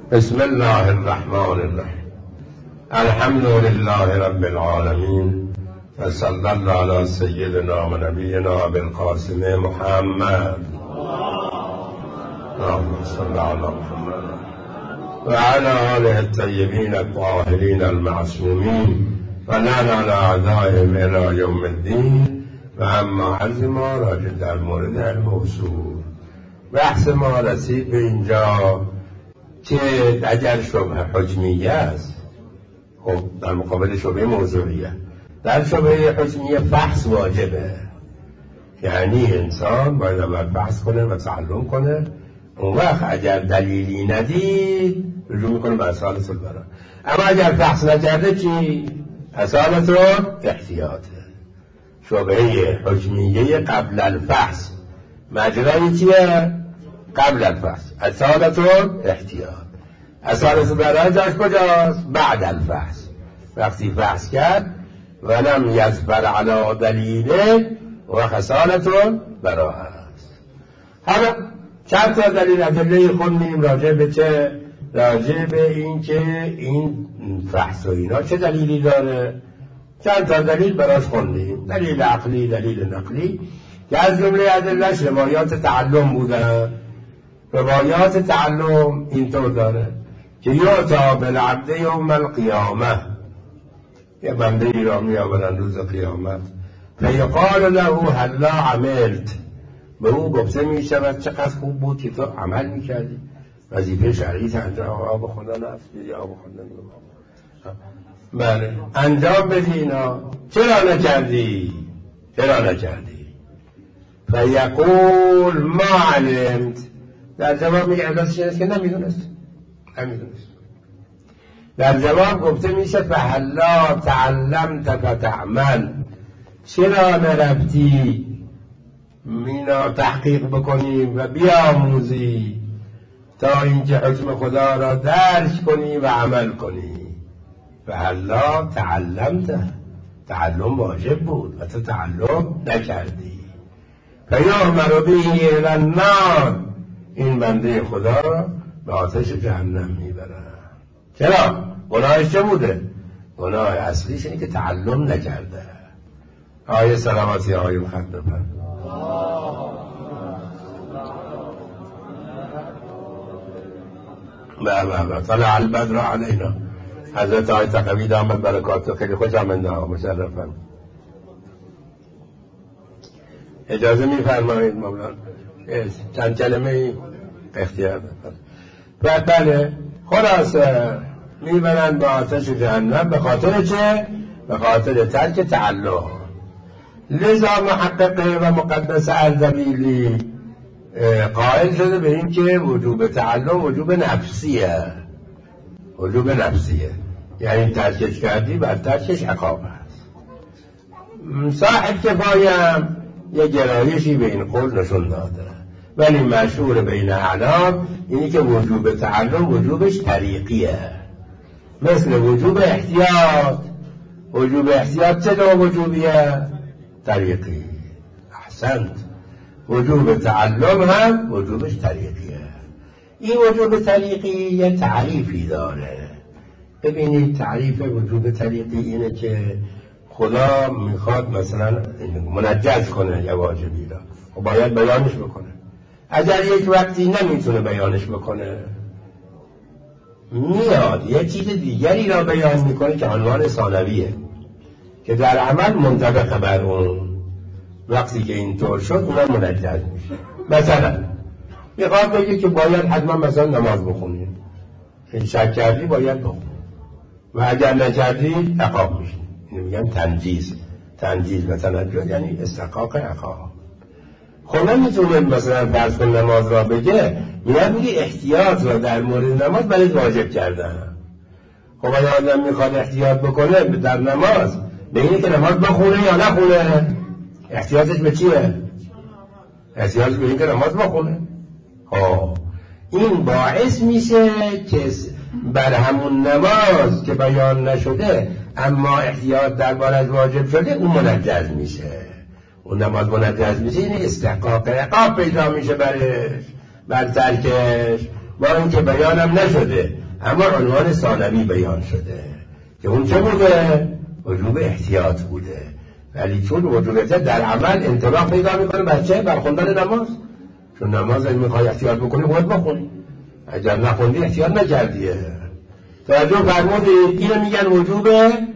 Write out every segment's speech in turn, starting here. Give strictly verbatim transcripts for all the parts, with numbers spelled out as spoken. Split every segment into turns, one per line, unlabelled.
بسم الله الرحمن الرحیم. الحمد لله رب العالمین و صلی الله علی سیدنا و نبینا بالقاسم محمد اللهم صل علی محمد و علی آله الطیبین الطاهرین المعصومین و لعن علی اعدائهم الی یوم الدین. و اما عرض ما راجع در مورد الموضوع بحث ما رسید به اینجا که اگر شبه حجمیه است، خب در مقابل شبه موضوعیه، در شبه حجمیه فحص واجبه، یعنی انسان باید اول بحث کنه و تعلم کنه. اون وقت اگر دلیلی ندید رجوع میکنه به اصالت البراء. اما اگر فحص نکرده چی؟ اصالت احتیاطه. شبه حجمیه قبل الفحص مجرای چیه؟ قبل الفحص. اصالت احتیاط. اصالت البراء از کجاست؟ بعد الفحص. وقتی فحص کرد ولم یظفر علی دلیله و اصالت البراء است. حالا چند تا دلیل ادله خوندیم راجع به چه؟ راجع به این که این فحص و اینا چه دلیلی داره. چند تا دلیل براش خوندیم، دلیل عقلی، دلیل نقلی، که از جمله ادله‌اش روایات تعلم بودن. روایات تعلم اینطور داره که یعطا بالعبد یوم القیامه، یه بنده ای را می آورند روز قیامت، فیقال له هلا عملت، به او گفته می شود چقدر خوب بود که تو عمل می کردی، وظیفه شرعی انجام آب خوندن است یا آب خوندن. بله انجام بدی اینا، چرا نکردی؟ چرا نکردی؟ فیقول ما علمت، در جواب میگه علتش اینه که نمیدونست نمیدونست در جواب گفته میشه فهلا تعلمت فتعمل، چرا نرفتی مینا تحقیق بکنی و بیاموزی تا اینکه حکم خدا را درک کنی و عمل کنی. فهلا تعلمت، تعلم واجب بود و تو تعلم نکردی. فیؤمر به الی النار، این بنده خدا را به آتش جهنم میبرن. چرا؟ گناهش چه بوده؟ گناه اصلیش اینه که تعلم نکرده. آیه سلامتی آیه خط بپر. بله بله طلع البدر علینا. حضرت آیه تقوی دامت برکات خیلی خوش آمده ها، مشرفم. اجازه میفرمایید مولانا چند کلمه اختیار بفرمایید. بله خلاصه میبرند به آتش جهنم به خاطر چه؟ به خاطر ترک تعلم. لذا محقق و مقدس اردبیلی قائل شده به این که وجوب تعلم وجوب نفسیه، وجوب نفسیه، یعنی ترکش کردی بر ترکش عقاب است. صاحب کفایه هم یه گرایشی به این قول نشون داده، ولی مشهور بین اعلام اینی که وجوب تعلم وجوبش طریقیه، مثل وجوب احتیاط. وجوب احتیاط چه نوع وجوبیه؟ طریقی. احسنت. وجوب تعلم هم وجوبش طریقیه. این وجوب طریقی یه تعریفی داره. ببینید تعریف وجوب طریقی اینه که خدا میخواد مثلا منجز کنه یه واجبی را و باید بیانش بکنه. اگر یک وقتی نمیتونه بیانش بکنه، میاد یه چیز دیگری را بیان میکنه که عنوان ثانویه، که در عمل منطبق بر اون. وقتی که اینطور شد اونم منجز میشه. مثلا میخواد بگه که باید حتما مثلا نماز بخونی، این شک کردی باید بخونی و اگر نکردی عقاب میشه. اینو میگن تنجیز. تنجیز مثلا یعنی استحقاق عقاب. خب نمیتونه مثلا فرض کن نماز را بگه، میاد میگه احتیاط را در مورد نماز برای واجب کردن. خب اگه آدم میخواد احتیاط بکنه در نماز، به اینه که نماز بخونه یا نخونه. احتیاطش به چیه؟ احتیاطش به اینه که نماز بخونه. خب این باعث میشه که بر همون نماز که بیان نشده اما احتیاط درباره از واجب شده اون منجز میشه. اون نماز منجز میشه، این استحقاق عقاب پیدا میشه برش، بر ترکش. با اینکه بیانم نشده اما عنوان ثانوی بیان شده که اون چه بوده؟ وجوب احتیاط بوده، ولی چون وجوب احتیاط در عمل انطباق پیدا میکنه بچه بر خوندن نماز، چون نماز اگه میخوای احتیاط بکنی باید بخونی، اگر نخوندی احتیاط نکردیه. توجه فرمودید، اینو میگن وجوب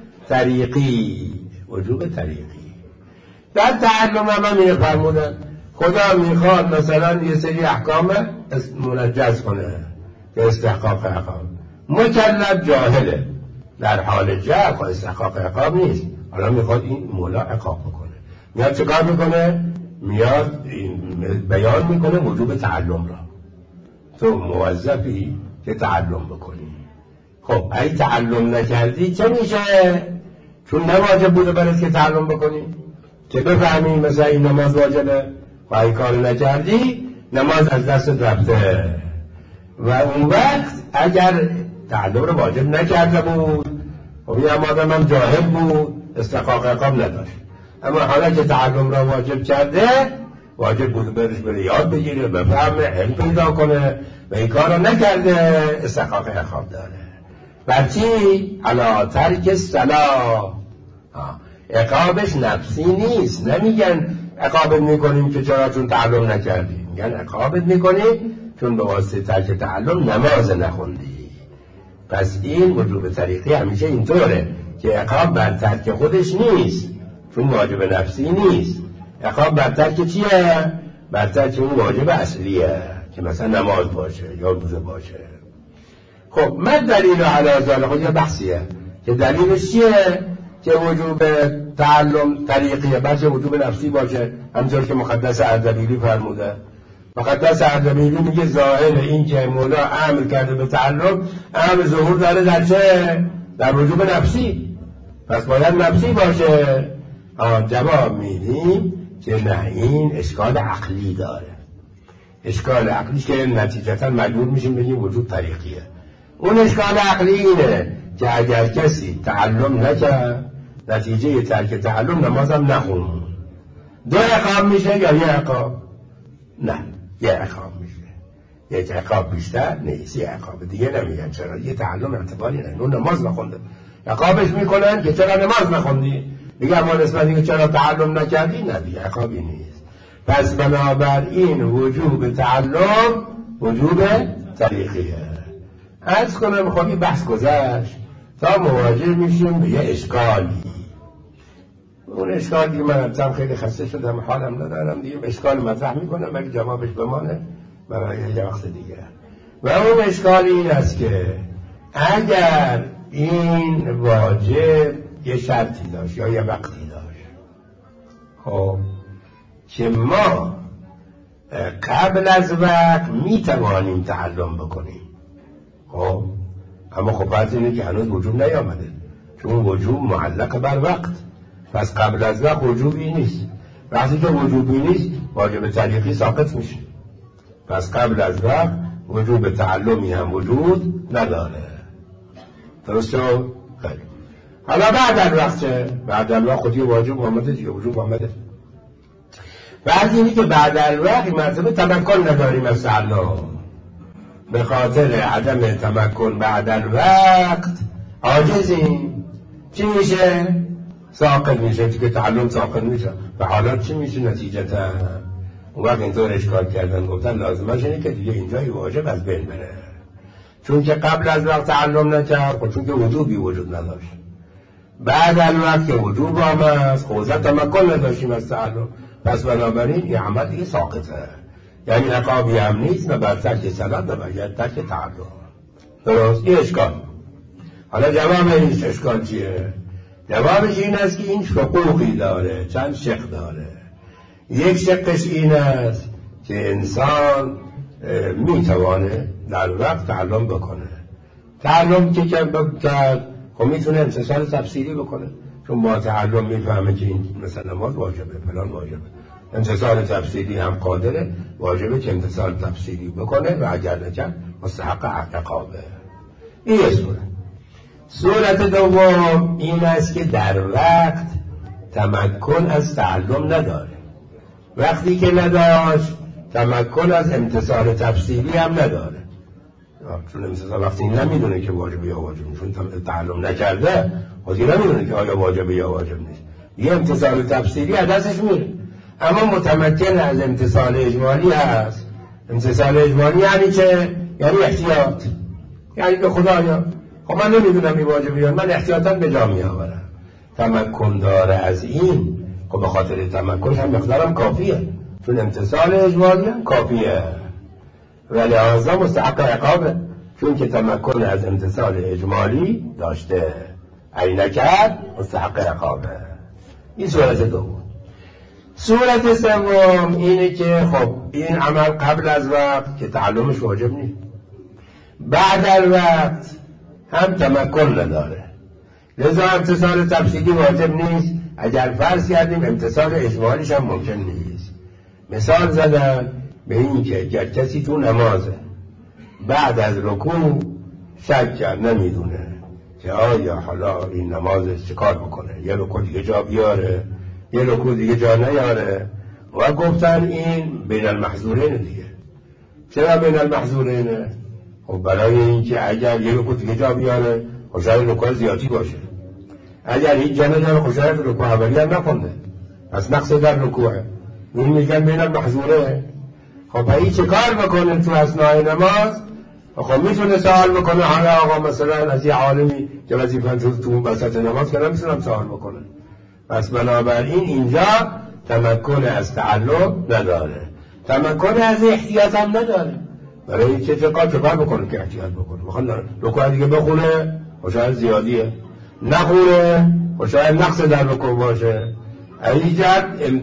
طریقی. وجوب طریقی در تعلم هم هم اینو فرمودن. خدا میخواد مثلا یه سری احکام منجز کنه که استحقاق عقاب، مکلف جاهله در حال جهل استحقاق عقاب نیست، حالا میخواد این مولا عقاب بکنه، میاد چه کار میکنه؟ میاد بیان میکنه وجوب تعلم را. تو موظفی که تعلم بکنی. خب اگه تعلم نکردی چه میشه؟ چون نواجب بوده برات که تعلم بکنی که بفهمی مثلا این نماز واجبه و اگه کار نکردی نماز از دست رفته. و اون وقت اگر تعلم رو واجب نکرده بود خب این هم آدم هم جاهل بود، استحقاق عقاب نداشت، اما حالا که تعلم را واجب کرده واجب بود برش بره یاد بگیره، بفهمه، علم پیدا کنه و این کار رو نکرده استحقاق عقاب داره. برچی؟ علا ترک صلاح. عقابش نفسی نیست، نمیگن عقابت میکنیم که چرا چون تعلم نکردی، میگن عقابت میکنیم چون به واسطه ترک تعلم نماز نخوندی. پس این وجوب طریقی همیشه اینطوره که عقاب بر ترک خودش نیست چون واجب نفسی نیست، عقاب بر ترک چیه؟ بر ترک اون واجب اصلیه که مثلا نماز باشه یا روزه باشه. خب من دلیل علی ذالک خود یه بحثیه که دلیلش چیه که وجوب تعلم طریقیه، بچه وجوب نفسی باشه، همونطور که مقدس اردبیلی فرموده. مقدس اردبیلی میگه ظاهر این که مولا امر کرده به تعلم، امر ظهور داره در چه؟ در وجوب نفسی، پس باید نفسی باشه. جواب میدیم که نه، این اشکال عقلی داره. اشکال عقلی که نتیجتا مجبور میشیم بگیم وجوب طریقیه. اون اشکال عقلی اینه که اگر کسی تعلم نکرد نتیجه ترک تعلم نمازم نخون، دو عقاب میشه یا یه عقاب؟ نه، یه عقاب میشه. یک عقاب بیشتر نیست، یه عقاب دیگه نمیگن چرا یه تعلم اعتباری نه، اون نماز نخونده، عقابش میکنن که چرا نماز نخوندی، دیگه اما نسبت دیگه چرا تعلم نکردی، نه دیگه عقابی نیست. پس بنابراین وجوب تعلم وجوب طریقیه. عرض کنم خب این بحث گذشت تا مواجه میشیم به یه اشکالی. اون اشکال دیگه من هم خیلی خسته شدم، حالم ندارم دیگه، اشکال مطرح میکنم اگه جوابش بمانه برای یه وقت دیگه. و اون اشکال این است که اگر این واجب یه شرطی داشت یا یه وقتی داشت، خب که ما قبل از وقت میتوانیم تعلم بکنیم، خب اما خب فرض اینه که هنوز وجوب نیامده، چون وجوب معلق بر وقت، پس قبل از وقت وجوبی نیست. وقتی که وجوبی نیست واجب طریقی ساقط میشه، پس قبل از وقت وجوب تعلمی هم وجود نداره. درست شد؟ خیلی. حالا بعد از وقت چه؟ بعد از وقت خودی واجب آمده دیگه، وجوب آمده. بعد اینی که بعد از وقت مرتبه تمکن نداریم از تعلم، به خاطر عدم تمکن بعد از وقت عاجزیم، چی میشه؟ ساقط میشه، چون که تعلم ساقط میشه. و حالا چی میشه نتیجتا؟ اون وقت اینطور اشکال کردن، گفتن لازمش اینه که دیگه اینجای واجب از بین بره، چون که قبل از وقت تعلم نکرد، چون که وجوبی وجود نداشت. بعد از وقت که وجوب آمد خوزه تمکن نداشتیم از تعلم، پس بنابراین این عمل دیگه ساقطه، یعنی عقابی هم نیست، نه بر ترک صلاح نه بر ترک تعلم. درست؟ این اشکال. حالا جواب این اشکال چیه؟ جوابش این است که این شقوقی داره، چند شق داره. یک شقش این است که انسان میتوانه در وقت تعلم بکنه. تعلم که کرد خب میتونه امتثال تفصیلی بکنه، چون با تعلم میفهمه که این مثلا نماز واجبه، فلان واجبه. امتثال تفصیلی هم قادره، واجبه که امتثال تفصیلی بکنه و اگر نکرد مستحق عقابه. این یه صورت. صورت دوم این است که در وقت تمکن از تعلم نداره. وقتی که نداشت تمکن از امتثال تفصیلی هم نداره. چون امتثال وقتی این نمیدونه که واجب یا واجب نیست، چون تعلم نکرده خودی نمیدونه که آیا واجب یا واجب نیست، یه امتثال تفسیری از دستش میره. اما متمکن از امتثال اجمالی هست. امتثال اجمالی یعنی چه؟ یعنی احتیاط، یعنی به خدایا خب من نمیدونم این واجب یا من احتیاطاً به جا میآورم. تمکن داره از این، خب به خاطر تمکنش هم مقدارم کافیه، چون امتثال اجمالی هم کافیه و لحاظا مستحق عقابه، چون که تمکن از امتثال اجمالی داشته، اگه نکرد مستحق عقابه. این صورت دوم. صورت سوم اینه که خب این عمل قبل از وقت که تعلمش واجب نیست، بعد از وقت هم تمکن نداره، لذا امتثال تفصیلی واجب نیست. اگر فرض کردیم امتثال اجمالیش هم ممکن نیست. مثال زدن به این که اگر کسی تو نمازه بعد از رکوع شک کرد، نمیدونه که آیا حالا این نمازش چه کار بکنه، یه رکوع دیگه جا بیاره یه رکوع دیگه جا نیاره، و گفتن این بین المحظورین دیگه. چرا بین المحظورین؟ خب برای این که اگر یه رکوع دیگه جا بیاره خب شاید رکوع زیادی باشه، اگر هیچ جا نداره خب شاید رکوع اولی هم نخونده، پس نقص در رکوعه، این میگن بین المحظوره. خب این چه کار بکنه تو اثناء نماز؟ خب میتونه سوال بکنه حالا آقا مثلا از یه عالمی که وظیفه‌اش تو وسط نماز که نمیتونم سوال بکنه. پس بنابراین اینجا تمکن از تعلق نداره، تمکن از احتیاط هم نداره. برای چه چه کار چه کار بکنه که احتیاط بکنه؟ بخواد رکوع دیگه بخونه و شاید زیادیه، نخونه و شاید نقص در رکوع باشه، ایجاد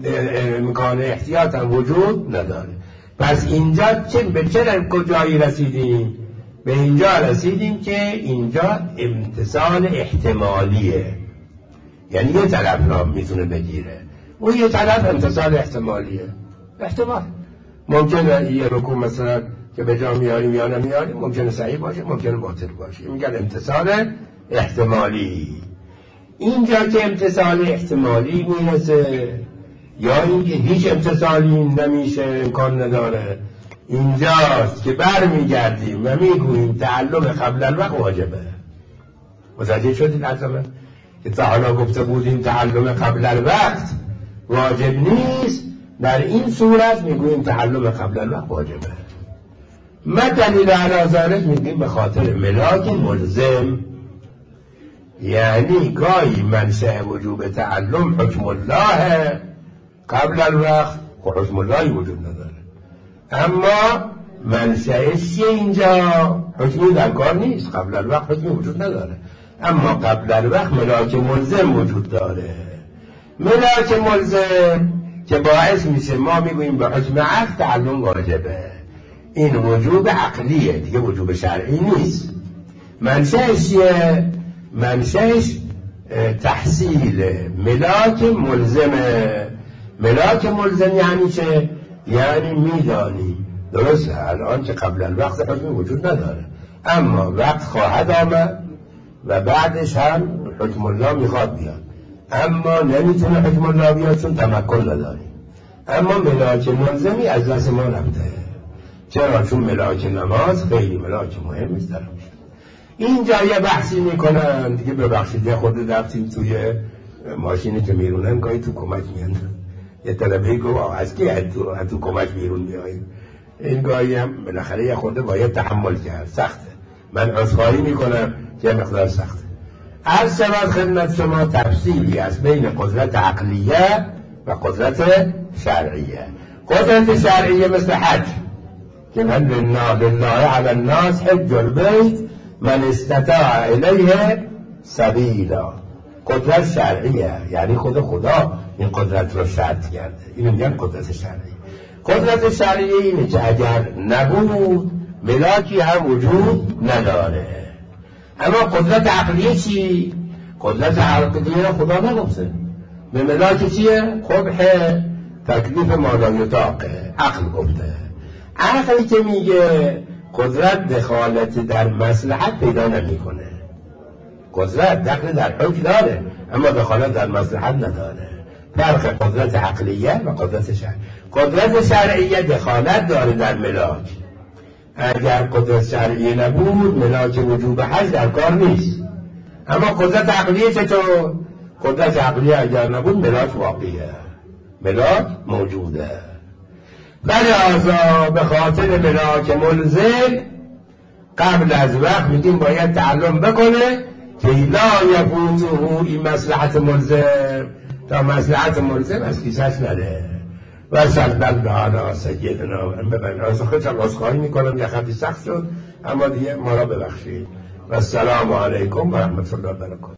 امکان احتیاط هم وجود نداره. پس اینجا چه به چه کجایی رسیدیم؟ به اینجا رسیدیم که اینجا امتثال احتمالیه، یعنی یه طرف را میتونه بگیره، اون یه طرف امتثال احتمالیه. احتمال ممکنه یه رکوع مثلا که به جا میاریم یا نمیاریم ممکنه صحیح باشه، ممکنه باطل باشه، میگن امتثال احتمالی. اینجا که امتثال احتمالی میرسه یا اینکه هیچ امتثالی نمیشه، امکان نداره، اینجاست که برمیگردیم و میگوییم تعلم قبل الوقت واجبه. متوجه شدید عزیزان که تا حالا گفته بودیم تعلم قبل الوقت واجب نیست، در این صورت میگوییم تعلم قبل الوقت واجبه. ما دلیل علی ذلک میگیم به خاطر ملاک ملزم، یعنی گاهی منشأ وجوب تعلم حکم الله قبل الوقت، خب حکم اللهی وجود نداره، اما منشأش اینجا حکمی در کار نیست، قبل الوقت حکمی وجود نداره، اما قبل الوقت ملاک ملزم وجود داره. ملاک ملزم که باعث میشه ما میگوییم به حکم عقل تعلم واجبه، این وجوب عقلیه دیگه، وجوب شرعی نیست. منشأش چیه؟ منشأش تحصیل ملاک ملزمه. ملاک ملزم یعنی چه؟ یعنی میدانی درسته الان که قبل الوقت حکم وجود نداره، اما وقت خواهد آمد و بعدش هم حکم الله میخواد بیاد، اما نمیتونه حکم الله بیاد چون تمکن نداری. اما ملاک ملزمی از دست ما رفته. چرا؟ چون ملاک نماز خیلی ملاک مهم است. اینجا یه بحثی میکنن دیگه، ببخشید یه خود رفتیم توی ماشینی که میرونن گاهی تو کمک میان، یه طلبه گفت از کی تو تو کمک بیرون میاییم، این گاهی هم بالاخره یه خورده باید تحمل کرد، سخته. من عذرخواهی میکنم که مقدار سخته. از سبب خدمت شما تفصیلی از بین قدرت عقلیه و قدرت شرعیه. قدرت شرعیه مثل حج که من لله علی الناس حج البیت من استطاع الیه سبیلا، قدرت شرعیه، یعنی خود خدا این قدرت رو شرط کرده، اینو میگن قدرت شرعی. قدرت شرعی اینه که اگر نبود ملاکی هم وجود نداره. اما قدرت عقلیه چی؟ قدرت عقلیه خدا نگفته، به ملاک چیه؟ قبح تکلیف مالایطاقه، عقل گفته. عقلی که میگه قدرت دخالت در مصلحت پیدا نمیکنه، قدرت دخل در حکم داره اما دخالت در مصلحت نداره. فرق قدرت عقلیه و قدرت شرعیه. قدرت شرعیه دخالت داره در ملاک، اگر قدرت شرعی نبود ملاک وجوب حج در کار نیست. اما قدرت عقلیه چطور؟ قدرت عقلیه اگر نبود ملاک واقعیه، ملاک موجوده. بلازا به خاطر ملاک ملزم قبل از وقت میگیم باید تعلم بکنه که لا یفوته این مصلحت ملزم، تا مصلحت ملزم از کیسش نده. و صلی الله علی سیدنا ببین از خودم عذرخواهی میکنم یه خطی سخت شد، اما دیگه ما را ببخشید. و السلام علیکم و رحمت الله و برکاته.